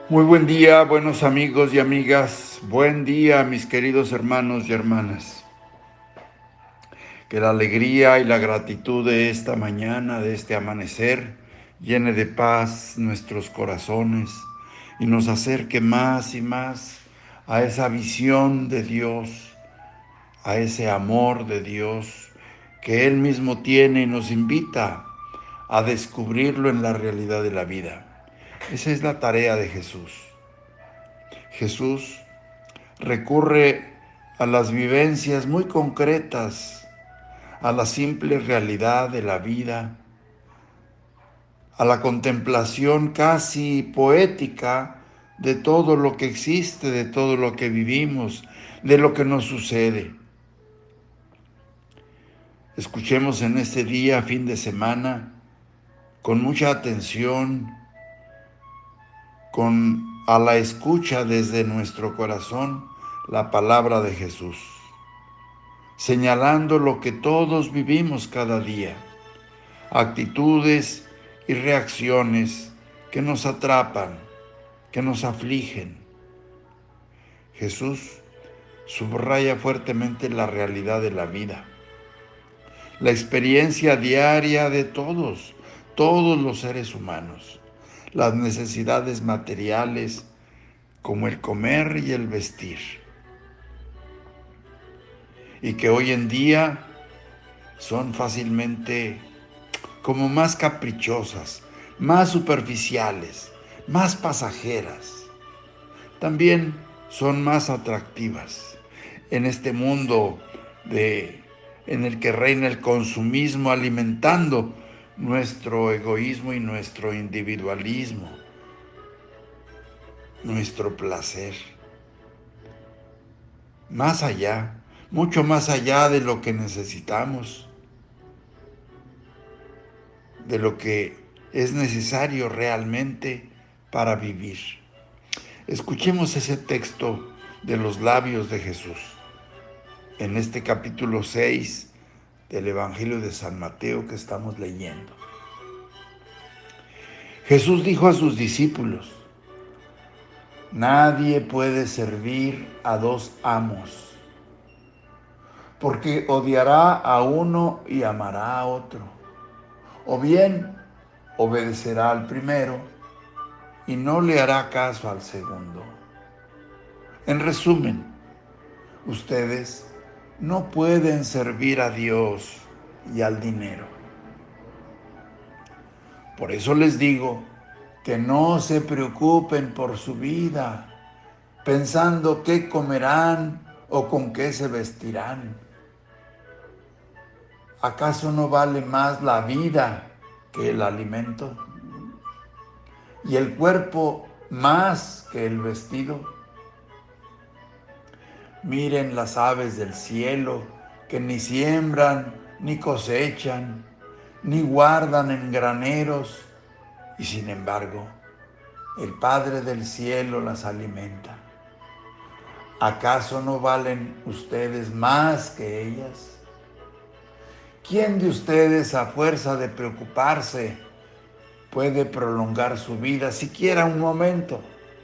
Muy buen día, buenos amigos y amigas. Buen día, mis queridos hermanos y hermanas. Que la alegría y la gratitud de esta mañana, de este amanecer, llene de paz nuestros corazones y nos acerque más y más a esa visión de Dios, a ese amor de Dios que Él mismo tiene y nos invita a descubrirlo en la realidad de la vida. Esa es la tarea de Jesús. Jesús recurre a las vivencias muy concretas, a la simple realidad de la vida, a la contemplación casi poética de todo lo que existe, de todo lo que vivimos, de lo que nos sucede. Escuchemos en este día, fin de semana, con mucha atención, a la escucha desde nuestro corazón, la palabra de Jesús, señalando lo que todos vivimos cada día, actitudes y reacciones que nos atrapan, que nos afligen. Jesús subraya fuertemente la realidad de la vida, la experiencia diaria de todos los seres humanos, las necesidades materiales como el comer y el vestir, y que hoy en día son fácilmente como más caprichosas, más superficiales, más pasajeras. También son más atractivas en este mundo en el que reina el consumismo, alimentando nuestro egoísmo y nuestro individualismo, nuestro placer. Más allá, mucho más allá de lo que necesitamos, de lo que es necesario realmente para vivir. Escuchemos ese texto de los labios de Jesús en este capítulo 6 del Evangelio de San Mateo que estamos leyendo. Jesús dijo a sus discípulos: nadie puede servir a dos amos, porque odiará a uno y amará a otro, o bien obedecerá al primero y no le hará caso al segundo. En resumen, ustedes no pueden servir a Dios y al dinero. Por eso les digo que no se preocupen por su vida, pensando qué comerán o con qué se vestirán. ¿Acaso no vale más la vida que el alimento? ¿Y el cuerpo más que el vestido? Miren las aves del cielo, que ni siembran, ni cosechan, ni guardan en graneros, y sin embargo, el Padre del cielo las alimenta. ¿Acaso no valen ustedes más que ellas? ¿Quién de ustedes, a fuerza de preocuparse, puede prolongar su vida siquiera un momento?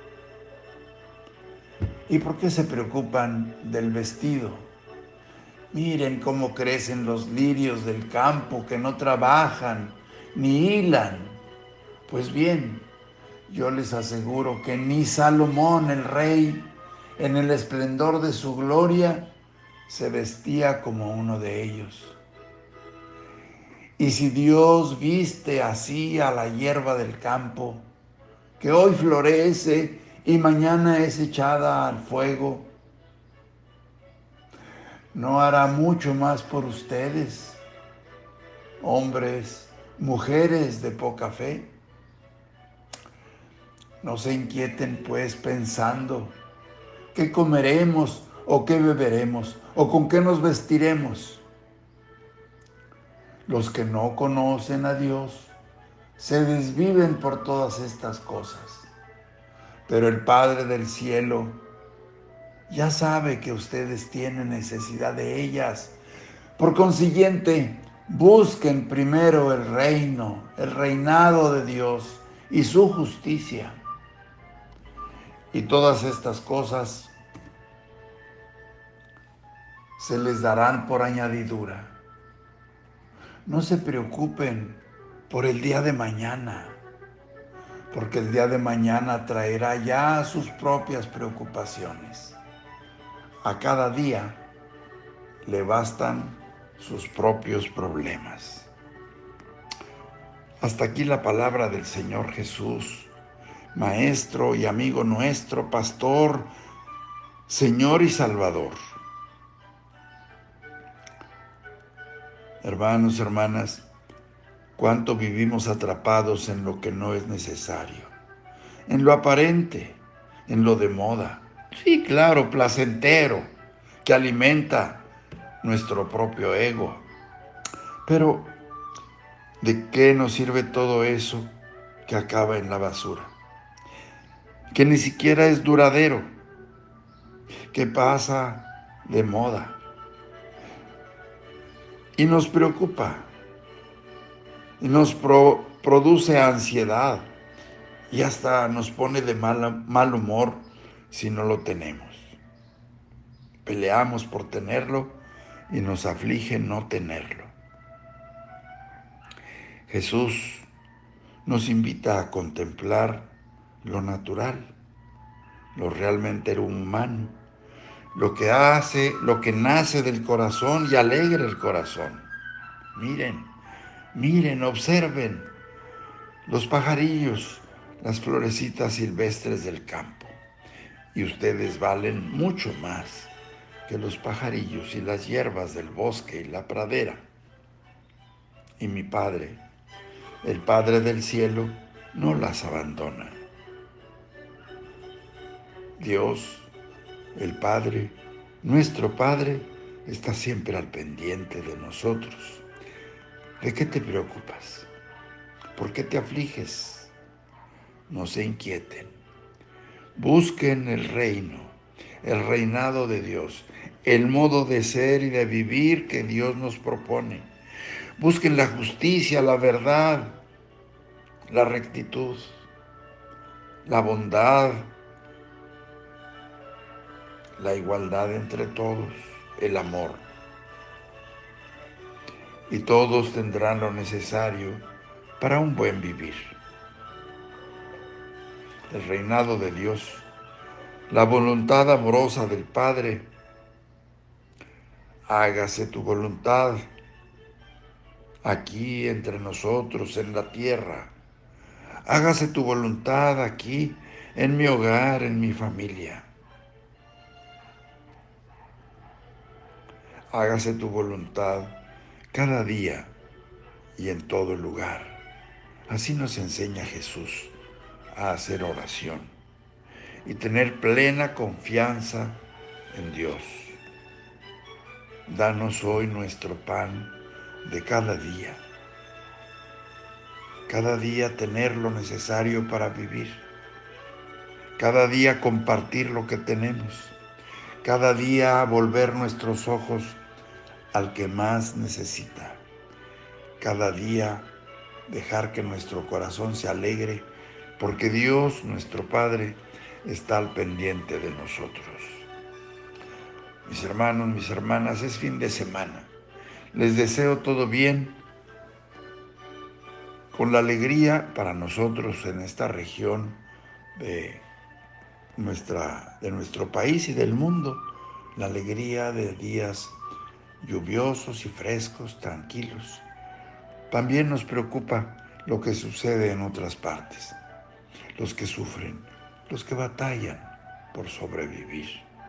¿Y por qué se preocupan del vestido? Miren cómo crecen los lirios del campo, que no trabajan ni hilan. Pues bien, yo les aseguro que ni Salomón el rey, en el esplendor de su gloria, se vestía como uno de ellos. Y si Dios viste así a la hierba del campo, que hoy florece y mañana es echada al fuego, ¿no hará mucho más por ustedes, hombres, mujeres de poca fe? No se inquieten pues pensando: ¿qué comeremos o qué beberemos o con qué nos vestiremos? Los que no conocen a Dios se desviven por todas estas cosas, pero el Padre del cielo ya sabe que ustedes tienen necesidad de ellas. Por consiguiente, busquen primero el reino, el reinado de Dios y su justicia, Y todas estas cosas se les darán por añadidura. No se preocupen por el día de mañana, porque el día de mañana traerá ya sus propias preocupaciones. A cada día le bastan sus propios problemas. Hasta aquí la palabra del Señor Jesús, Maestro y amigo nuestro, Pastor, Señor y Salvador. Hermanos, hermanas, cuánto vivimos atrapados en lo que no es necesario, en lo aparente, en lo de moda. Sí, claro, placentero, que alimenta nuestro propio ego. Pero, ¿de qué nos sirve todo eso que acaba en la basura? Que ni siquiera es duradero, que pasa de moda y nos preocupa y nos produce ansiedad y hasta nos pone de mal humor si no lo tenemos. Peleamos por tenerlo y nos aflige no tenerlo. Jesús nos invita a contemplar lo natural, lo realmente humano, lo que hace, lo que nace del corazón y alegra el corazón. Miren, miren, observen los pajarillos, las florecitas silvestres del campo. Y ustedes valen mucho más que los pajarillos y las hierbas del bosque y la pradera. Y mi Padre, el Padre del cielo, no las abandona. Dios, el Padre, nuestro Padre, está siempre al pendiente de nosotros. ¿De qué te preocupas? ¿Por qué te afliges? No se inquieten. Busquen el reino, el reinado de Dios, el modo de ser y de vivir que Dios nos propone. Busquen la justicia, la verdad, la rectitud, la bondad, la igualdad entre todos, el amor. Y todos tendrán lo necesario para un buen vivir. El reinado de Dios, la voluntad amorosa del Padre. Hágase tu voluntad aquí entre nosotros en la tierra. Hágase tu voluntad aquí en mi hogar, en mi familia. Hágase tu voluntad cada día y en todo lugar. Así nos enseña Jesús a hacer oración y tener plena confianza en Dios. Danos hoy nuestro pan de cada día. Cada día tener lo necesario para vivir. Cada día compartir lo que tenemos. Cada día volver nuestros ojos al que más necesita. Cada día dejar que nuestro corazón se alegre porque Dios, nuestro Padre, está al pendiente de nosotros. Mis hermanos, mis hermanas, es fin de semana. Les deseo todo bien, con la alegría para nosotros en esta región de nuestro país y del mundo, la alegría de días lluviosos y frescos, tranquilos. También nos preocupa lo que sucede en otras partes, los que sufren, los que batallan por sobrevivir.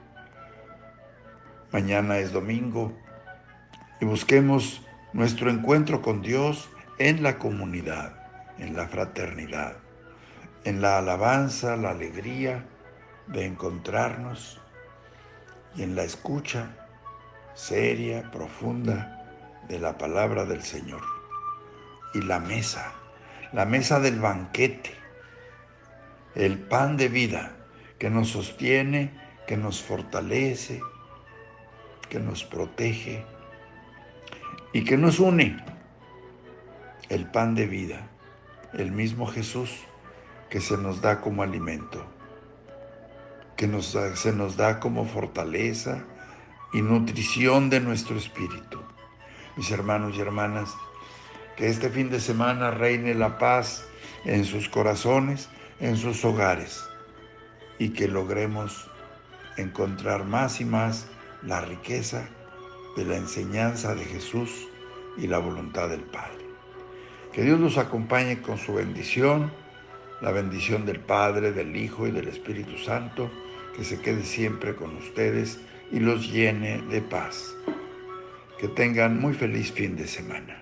Mañana es domingo y busquemos nuestro encuentro con Dios en la comunidad, en la fraternidad, en la alabanza, la alegría de encontrarnos y en la escucha seria, profunda de la palabra del Señor. Y la mesa del banquete, el pan de vida que nos sostiene, que nos fortalece, que nos protege y que nos une. El pan de vida, el mismo Jesús que se nos da como alimento. que se nos da como fortaleza y nutrición de nuestro espíritu. Mis hermanos y hermanas, que este fin de semana reine la paz en sus corazones, en sus hogares, y que logremos encontrar más y más la riqueza de la enseñanza de Jesús y la voluntad del Padre. Que Dios los acompañe con su bendición, la bendición del Padre, del Hijo y del Espíritu Santo, que se quede siempre con ustedes y los llene de paz. Que tengan muy feliz fin de semana.